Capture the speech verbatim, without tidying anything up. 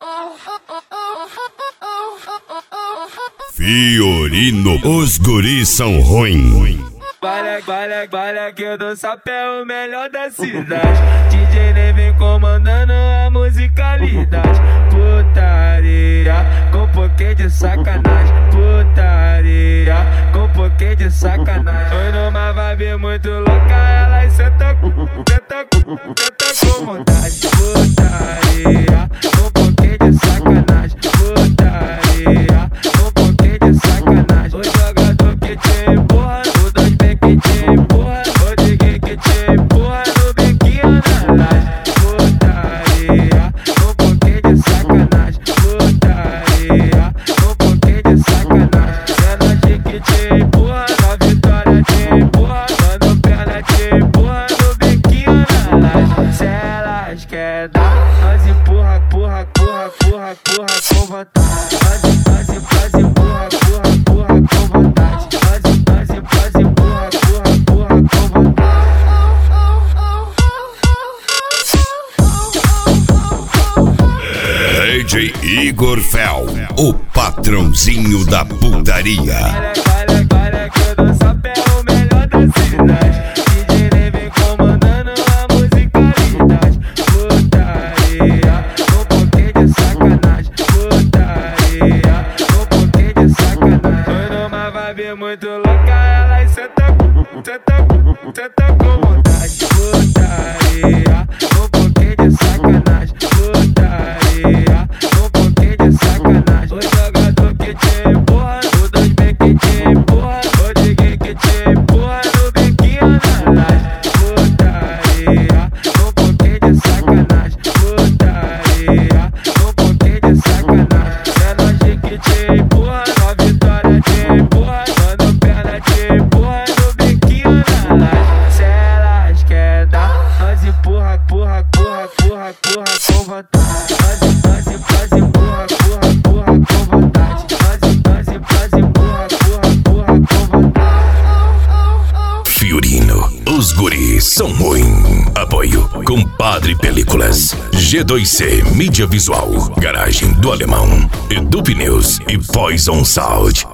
Fiorino, os guris são ruins. Vale, vale, vale aqui do Sapé, o melhor da cidade. D J Ney vem comandando a musicalidade. Putaria, com pouquinho de sacanagem. Putaria, com pouquinho de sacanagem. Foi numa vibe muito louca, ela senta com, senta com, senta com vontade. Putaria, com pouquinho de sacanagem. Putaria, com pouquinho de sacanagem. O jogador que te empurra, o dois bem que te empurra, o diguinho que te empurra, no biquinho na laje. Putaria, com pouquinho de sacanagem. Putaria, com pouquinho de sacanagem. Cena de que te empurra, na vitória te empurra, quando perna te empurra, no biquinho na laje. Se elas quer dar, nós empurra, empurra, empurra, empurra, empurra com vontade. Nós, nós, nós empurra, empurra, empurra com vontade. Nós, nós, nós empurra, empurra, empurra com vontade. D J Igor Fel, o patrãozinho da putaria. Vale, vale, vale que do Sapé, o melhor da cidade. D J Ney vem comandando a musicalidade. Putaria, com pouquinho de sacanagem. Putaria, com pouquinho de sacanagem. Foi numa vibe muito louca, ela senta com, senta com, senta com vontade. Putaria, com pouquinho de sacanagem. Putaria, com pouquinho de sacanagem. O jogador que te empurra, o dois bem que te empurra, o diguinho que te empurra, no biquinho na laje. Putaria, com pouquinho de sacanagem. Putaria, com pouquinho de sacanagem. Cena de que te empurra, na vitória te empurra, quando perna te empurra, no biquinho na laje. Se elas quer dar, nós empurra, empurra, empurra, empurra, empurra com vontade. Nós, nós, nós empurra, empurra, empurra com vontade. Nós, nós, nós empurra, empurra, empurra com vontade. Fiorino, os guris são ruins. Apoio Compadre Películas, G dois C Mídia Visual, Garagem do Alemão, Edu Pneus e Poison Sound.